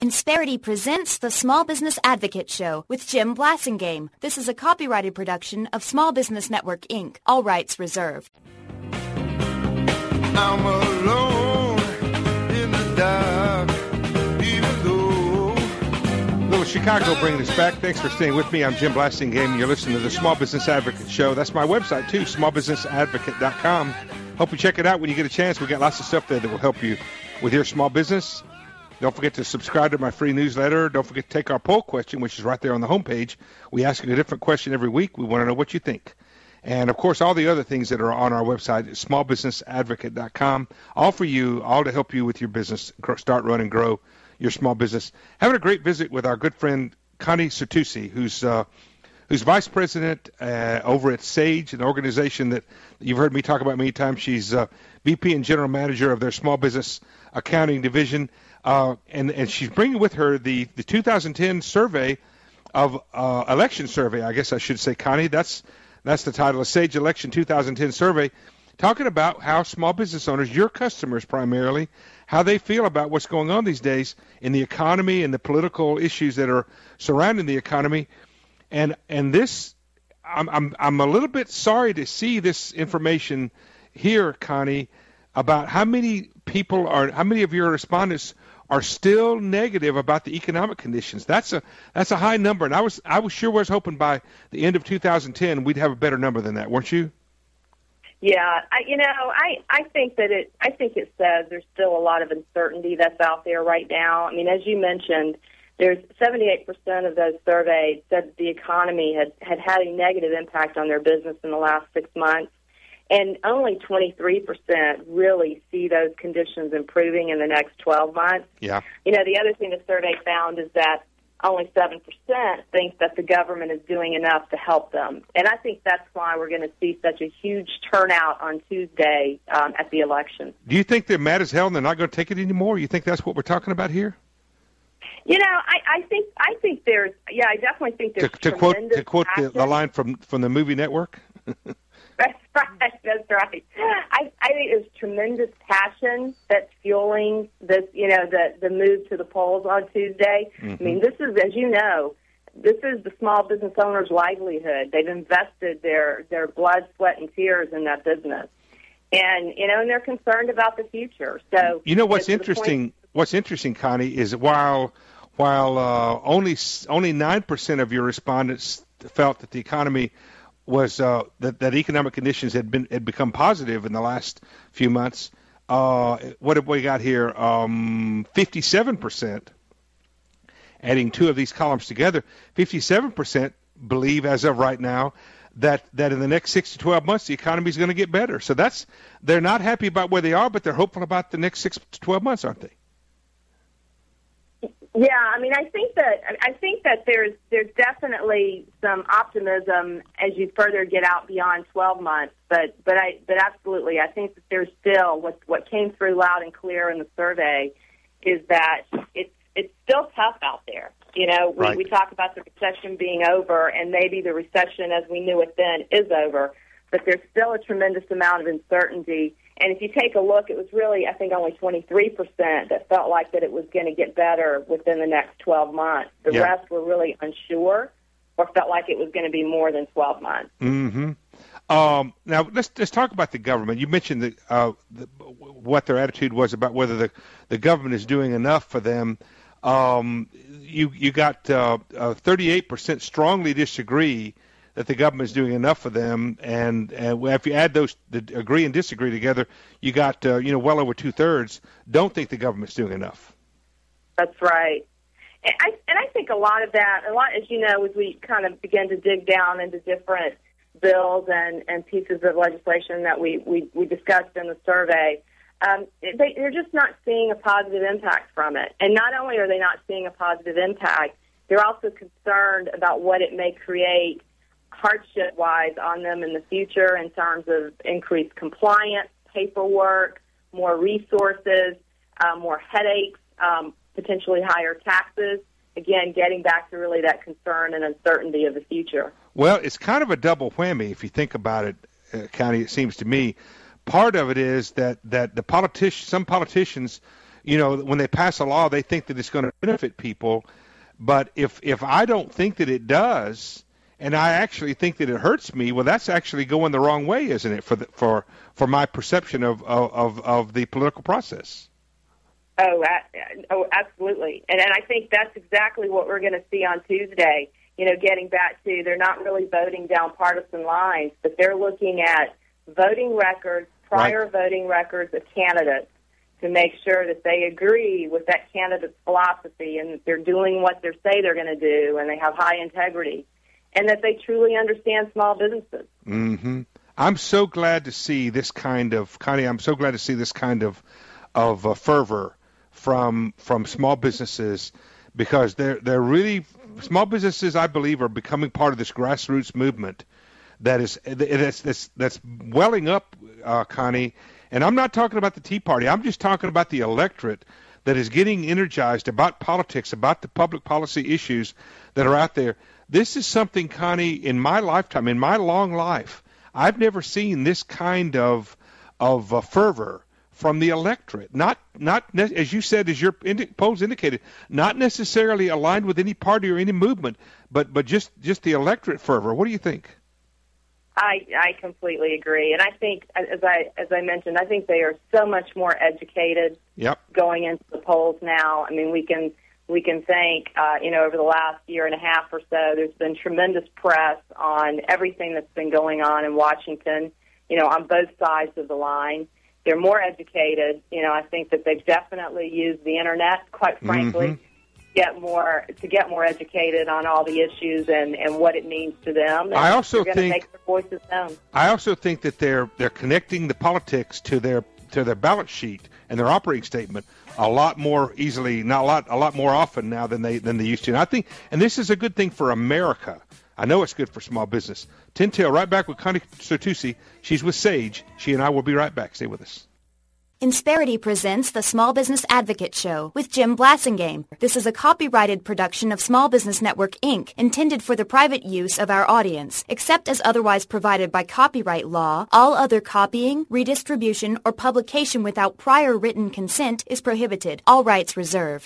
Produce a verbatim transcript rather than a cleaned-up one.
Insperity presents the Small Business Advocate Show with Jim Blasingame. This is a copyrighted production of Small Business Network, Incorporated. All rights reserved. I'm alone in the dark, even though... Little Chicago bringing us back. Thanks for staying with me. I'm Jim Blasingame. You're listening to the Small Business Advocate Show. That's my website, too, small business advocate dot com. Hope you check it out when you get a chance. We got lots of stuff there that will help you with your small business. Don't forget to subscribe to my free newsletter. Don't forget to take our poll question, which is right there on the homepage. We ask you a different question every week. We want to know what you think. And, of course, all the other things that are on our website is small business advocate dot com, all for you, all to help you with your business, start, run, and grow your small business. Having a great visit with our good friend Connie Certusi, who's uh, who's vice president uh, over at Sage, an organization that you've heard me talk about many times. She's uh, V P and general manager of their small business accounting division. Uh, and, and she's bringing with her the, the two thousand ten survey of uh, election survey, I guess I should say, Connie. That's that's the title, a Sage Election two thousand ten survey, talking about how small business owners, your customers primarily, how they feel about what's going on these days in the economy and the political issues that are surrounding the economy. And and this, I'm I'm I'm a little bit sorry to see this information here, Connie, about how many people are, how many of your respondents are still negative about the economic conditions. That's a that's a high number, and I was I was sure was hoping by the end of two thousand ten we'd have a better number than that, weren't you? Yeah, I, you know, I, I think that it I think it says there's still a lot of uncertainty that's out there right now. I mean, as you mentioned, there's seventy-eight percent of those surveyed said that the economy had, had had a negative impact on their business in the last six months. And only twenty-three percent really see those conditions improving in the next twelve months. Yeah. You know, the other thing the survey found is that only seven percent think that the government is doing enough to help them. And I think that's why we're going to see such a huge turnout on Tuesday um, at the election. Do you think they're mad as hell and they're not going to take it anymore? You think that's what we're talking about here? You know, I, I think I think there's, yeah, I definitely think there's to, to quote to quote the, the passion. line from, from the movie Network? That's right. That's right. I, I think there's tremendous passion that's fueling this, you know, the, the move to the polls on Tuesday. Mm-hmm. I mean, this is, as you know, this is the small business owner's livelihood. They've invested their, their blood, sweat, and tears in that business. And, you know, and they're concerned about the future. So, you know, what's interesting, point- what's interesting, Connie, is while, while uh, only, only nine percent of your respondents felt that the economy was uh, that, that economic conditions had been had become positive in the last few months. Uh, what have we got here? Um, fifty-seven percent, adding two of these columns together, fifty-seven percent believe as of right now that, that in the next six to twelve months the economy is going to get better. So that's they're not happy about where they are, but they're hopeful about the next six to twelve months, aren't they? Yeah, I mean, I think that I think that there's there's definitely some optimism as you further get out beyond twelve months. But but I but absolutely, I think that there's still what what came through loud and clear in the survey is that it's it's still tough out there. You know, we, right. we talk about the recession being over, and maybe the recession as we knew it then is over. But there's still a tremendous amount of uncertainty. And if you take a look, it was really, I think, only twenty-three percent that felt like that it was going to get better within the next twelve months. The yeah. rest were really unsure or felt like it was going to be more than twelve months. Mm-hmm. Um, now, let's let's talk about the government. You mentioned the, uh, the, what their attitude was about whether the, the government is doing enough for them. Um, you you got uh, uh, thirty-eight percent strongly disagree that the government is doing enough for them, and, and if you add those, the agree and disagree together, you got uh, you know well over two thirds don't think the government's doing enough. That's right, and I and I think a lot of that, a lot as you know, as we kind of begin to dig down into different bills and, and pieces of legislation that we, we, we discussed in the survey, um, they, they're just not seeing a positive impact from it. And not only are they not seeing a positive impact, they're also concerned about what it may create hardship-wise on them in the future in terms of increased compliance, paperwork, more resources, uh, more headaches, um, potentially higher taxes. Again, getting back to really that concern and uncertainty of the future. Well, it's kind of a double whammy if you think about it, uh, Connie, it seems to me. Part of it is that, that the politicians, some politicians you know, when they pass a law, they think that it's going to benefit people. But if if I don't think that it does, and I actually think that it hurts me, well, that's actually going the wrong way, isn't it, for the, for for my perception of of, of the political process? Oh, oh, absolutely. And, and I think that's exactly what we're going to see on Tuesday. You know, getting back to, they're not really voting down partisan lines, but they're looking at voting records, prior right. voting records of candidates to make sure that they agree with that candidate's philosophy and that they're doing what they say they're going to do and they have high integrity and that they truly understand small businesses. Mm-hmm. I'm so glad to see this kind of, Connie, I'm so glad to see this kind of, of uh, fervor from from small businesses, because they're they're really small businesses, I believe, are becoming part of this grassroots movement that is that's that's, that's welling up, uh, Connie. And I'm not talking about the Tea Party. I'm just talking about the electorate that is getting energized about politics, about the public policy issues that are out there. This is something, Connie, in my lifetime, in my long life, I've never seen this kind of of uh, fervor from the electorate, not, not as you said, as your polls indicated, not necessarily aligned with any party or any movement, but, but just, just the electorate fervor. What do you think? I, I completely agree. And I think, as I as I mentioned, I think they are so much more educated yep. going into the polls now. I mean, we can we can thank, uh, you know, over the last year and a half or so, there's been tremendous press on everything that's been going on in Washington, you know, on both sides of the line. They're more educated. You know, I think that they've definitely used the internet, quite frankly, mm-hmm. to get more to get more educated on all the issues and, and what it means to them. And I also they're think make their voices known. I also think that they're they're connecting the politics to their to their balance sheet and their operating statement a lot more easily, not a lot a lot more often now than they than they used to. And I think, and this is a good thing for America. I know it's good for small business. Tintail, right back with Connie Sertusi. She's with Sage. She and I will be right back. Stay with us. Insperity presents the Small Business Advocate Show with Jim Blassingame. This is a copyrighted production of Small Business Network, Incorporated, intended for the private use of our audience. Except as otherwise provided by copyright law, all other copying, redistribution, or publication without prior written consent is prohibited. All rights reserved.